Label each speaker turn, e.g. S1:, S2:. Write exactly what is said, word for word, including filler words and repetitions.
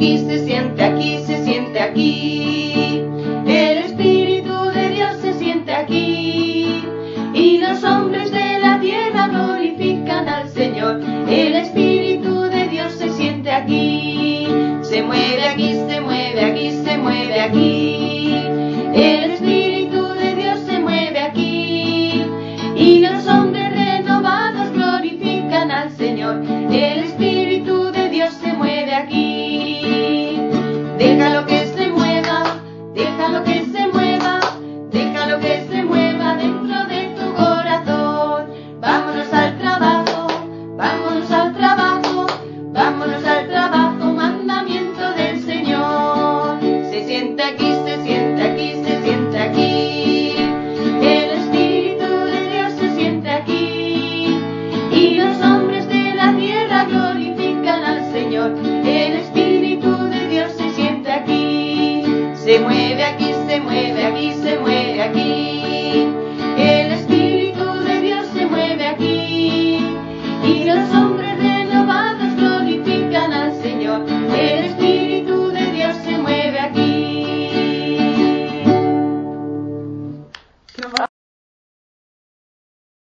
S1: aquí, se siente aquí, se siente aquí. El Espíritu de Dios se siente aquí. Y los hombres de la tierra glorifican al Señor. El Espíritu de Dios se siente aquí. Se mueve aquí, se mueve aquí, se mueve aquí. El Espíritu de Dios se mueve aquí. Y los hombres renovados glorifican al Señor. El Espíritu de Dios se mueve aquí. Déjalo que se mueva, déjalo que se mueva, déjalo que se mueva dentro de tu corazón. Vámonos al trabajo, vámonos al trabajo, vámonos al trabajo, mandamiento del Señor. Se siente aquí, se siente aquí, se siente aquí. El Espíritu de Dios se siente aquí. Y los hombres de la tierra glorifican al Señor. El Espíritu de Dios se siente aquí. Se mueve aquí, se mueve aquí, se mueve aquí. El Espíritu de Dios se mueve aquí. Y los hombres